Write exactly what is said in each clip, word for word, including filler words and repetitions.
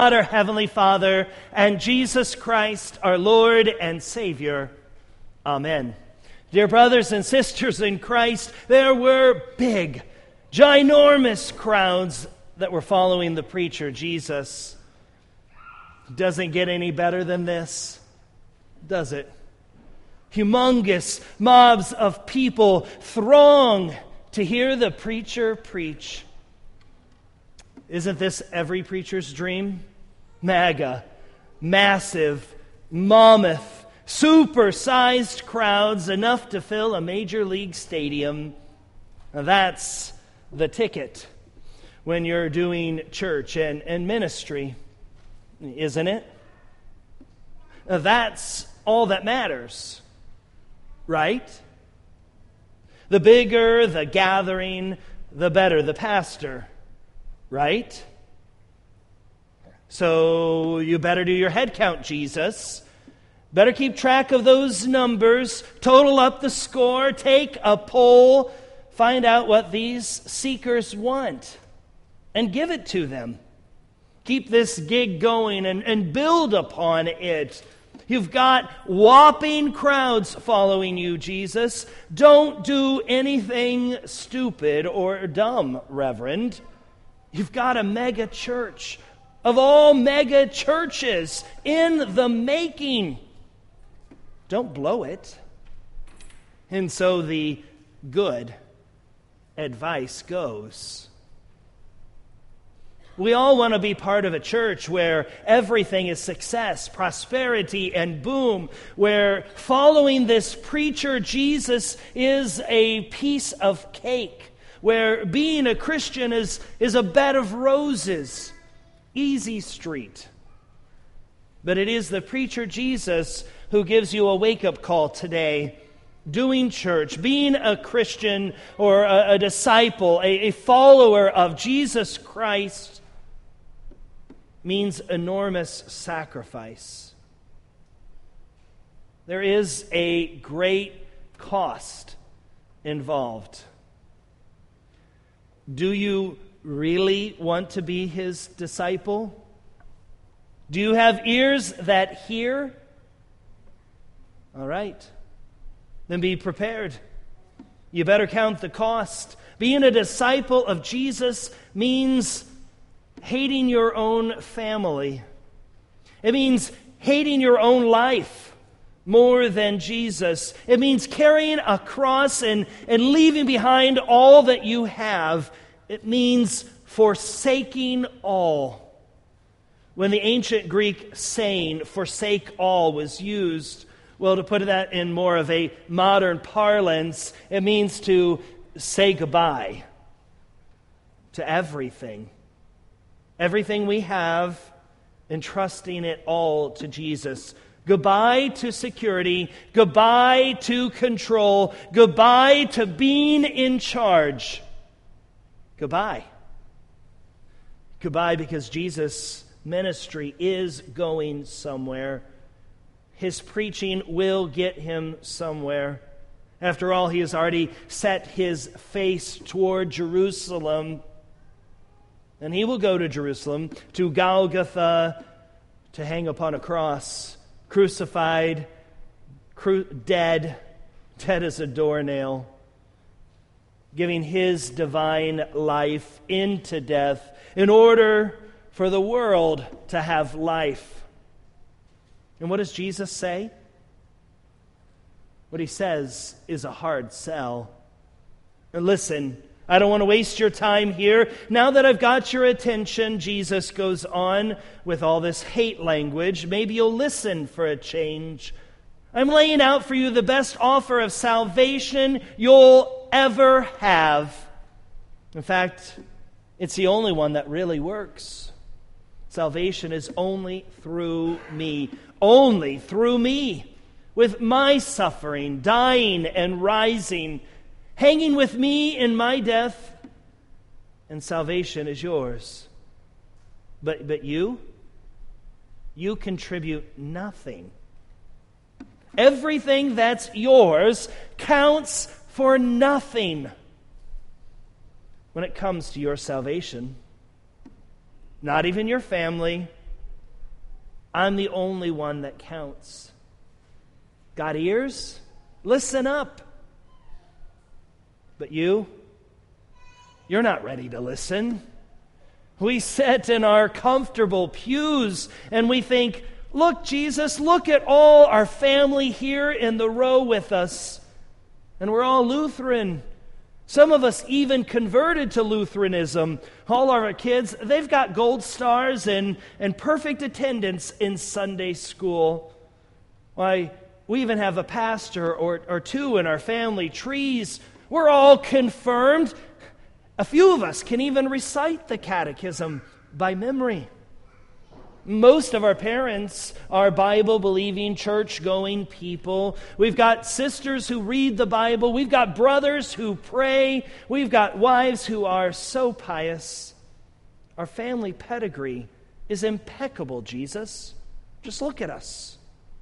God, our Heavenly Father, and Jesus Christ, our Lord and Savior. Amen. Dear brothers and sisters in Christ, there were big, ginormous crowds that were following the preacher, Jesus. Doesn't get any better than this, does it? Humongous mobs of people throng to hear the preacher preach. Isn't this every preacher's dream? Mega, massive, mammoth, super-sized crowds, enough to fill a major league stadium. Now that's the ticket when you're doing church and, and ministry, isn't it? Now that's all that matters, right? The bigger the gathering, the better the pastor, right? So you better do your head count, Jesus. Better keep track of those numbers, total up the score, take a poll, find out what these seekers want, and give it to them. Keep this gig going and, and build upon it. You've got whopping crowds following you, Jesus. Don't do anything stupid or dumb, Reverend. You've got a mega church of all mega churches in the making. Don't blow it. And so the good advice goes. We all want to be part of a church where everything is success, prosperity, and boom, where following this preacher Jesus is a piece of cake, where being a Christian is, is a bed of roses, easy street. But it is the preacher Jesus who gives you a wake-up call today. Doing church, being a Christian or a, a disciple, a, a follower of Jesus Christ means enormous sacrifice. There is a great cost involved. Do you really want to be his disciple? Do you have ears that hear? All right. Then be prepared. You better count the cost. Being a disciple of Jesus means hating your own family. It means hating your own life more than Jesus. It means carrying a cross and, and leaving behind all that you have. It means forsaking all. When the ancient Greek saying, forsake all, was used, well, to put that in more of a modern parlance, it means to say goodbye to everything. Everything we have, entrusting it all to Jesus. Goodbye to security. Goodbye to control. Goodbye to being in charge. Goodbye. Goodbye, because Jesus' ministry is going somewhere. His preaching will get him somewhere. After all, he has already set his face toward Jerusalem. And he will go to Jerusalem, to Golgotha, to hang upon a cross, crucified, cru- dead, dead as a doornail, giving his divine life into death in order for the world to have life. And what does Jesus say? What he says is a hard sell. And listen, I don't want to waste your time here. Now that I've got your attention, Jesus goes on with all this hate language. Maybe you'll listen for a change. I'm laying out for you the best offer of salvation you'll ever have. In fact, it's the only one that really works. Salvation is only through me. Only through me. With my suffering, dying and rising, hanging with me in my death, and salvation is yours. But but you, you contribute nothing. Everything that's yours counts for nothing when it comes to your salvation. Not even your family, I'm the only one that counts. Got ears? Listen up. But you, you're not ready to listen. We sit in our comfortable pews and we think, look, Jesus, look at all our family here in the row with us. And we're all Lutheran. Some of us even converted to Lutheranism. All of our kids, they've got gold stars and, and perfect attendance in Sunday school. Why, we even have a pastor or, or two in our family trees. We're all confirmed. A few of us can even recite the catechism by memory. Most of our parents are Bible-believing, church-going people. We've got sisters who read the Bible. We've got brothers who pray. We've got wives who are so pious. Our family pedigree is impeccable, Jesus. Just look at us.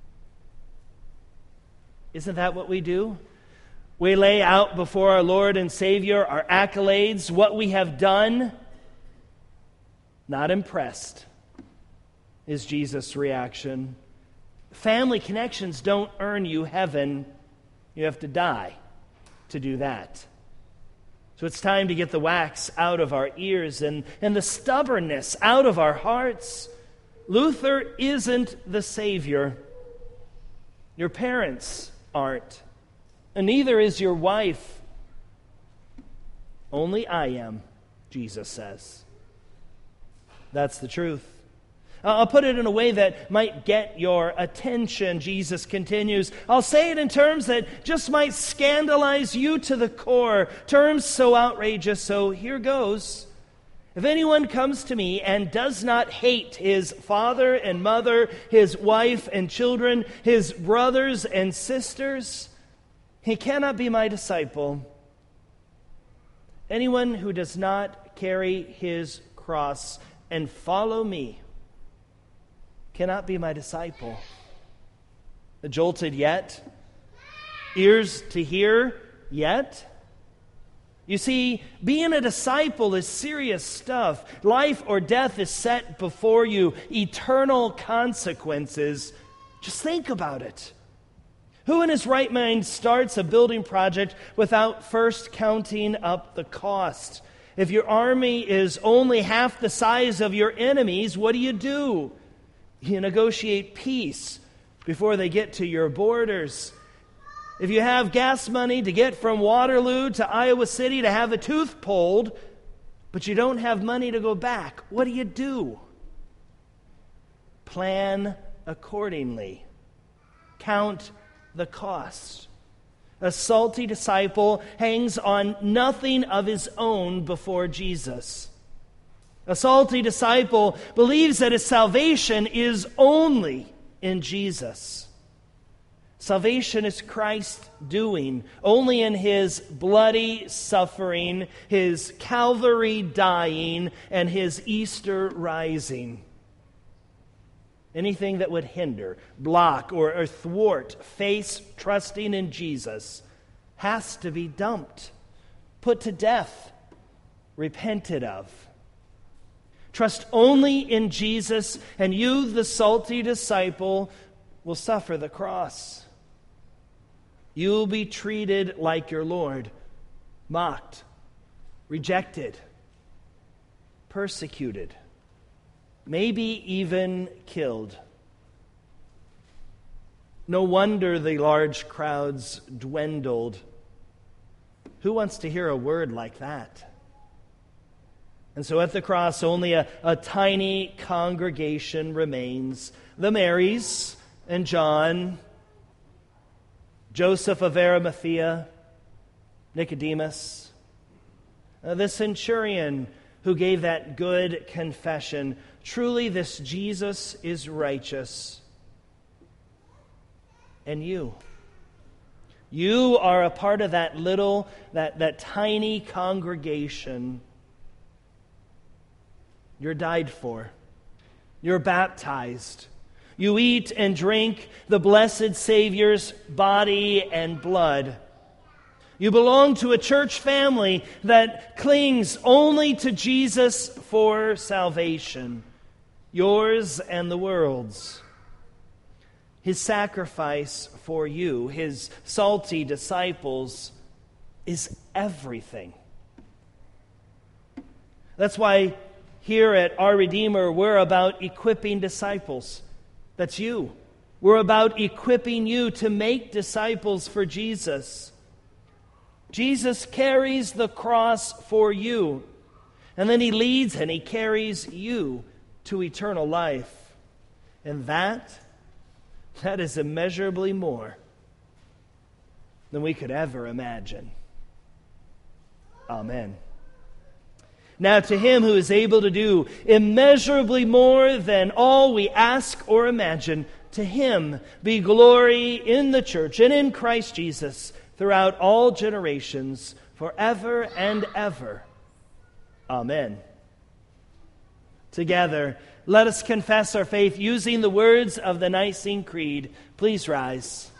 Isn't that what we do? We lay out before our Lord and Savior our accolades, what we have done. Not impressed is Jesus' reaction. Family connections don't earn you heaven. You have to die to do that. So it's time to get the wax out of our ears and, and the stubbornness out of our hearts. Luther isn't the Savior. Your parents aren't. And neither is your wife. Only I am, Jesus says. That's the truth. I'll put it in a way that might get your attention. Jesus continues. I'll say it in terms that just might scandalize you to the core. Terms so outrageous, so here goes. If anyone comes to me and does not hate his father and mother, his wife and children, his brothers and sisters, he cannot be my disciple. Anyone who does not carry his cross and follow me cannot be my disciple. Jolted yet? Ears to hear yet? You see, being a disciple is serious stuff. Life or death is set before you. Eternal consequences. Just think about it. Who in his right mind starts a building project without first counting up the cost? If your army is only half the size of your enemies, what do you do? You negotiate peace before they get to your borders. If you have gas money to get from Waterloo to Iowa City to have a tooth pulled, but you don't have money to go back, what do you do? Plan accordingly. Count the cost. A salty disciple hangs on nothing of his own before Jesus. A salty disciple believes that his salvation is only in Jesus. Salvation is Christ's doing, only in his bloody suffering, his Calvary dying, and his Easter rising. Anything that would hinder, block, or, or thwart faith trusting in Jesus has to be dumped, put to death, repented of. Trust only in Jesus, and you, the salty disciple, will suffer the cross. You'll be treated like your Lord, mocked, rejected, persecuted, maybe even killed. No wonder the large crowds dwindled. Who wants to hear a word like that? And so at the cross, only a, a tiny congregation remains. The Marys and John, Joseph of Arimathea, Nicodemus, uh, the centurion who gave that good confession. Truly, this Jesus is righteous. And you, you are a part of that little, that, that tiny congregation. You're died for. You're baptized. You eat and drink the blessed Savior's body and blood. You belong to a church family that clings only to Jesus for salvation. yours and the world's. His sacrifice for you, his salty disciples, is everything. That's why here at Our Redeemer, we're about equipping disciples. That's you. We're about equipping you to make disciples for Jesus. Jesus carries the cross for you, and then he leads and he carries you to eternal life. And that, that is immeasurably more than we could ever imagine. Amen. Now to him who is able to do immeasurably more than all we ask or imagine, to him be glory in the church and in Christ Jesus throughout all generations, forever and ever. Amen. Together, let us confess our faith using the words of the Nicene Creed. Please rise.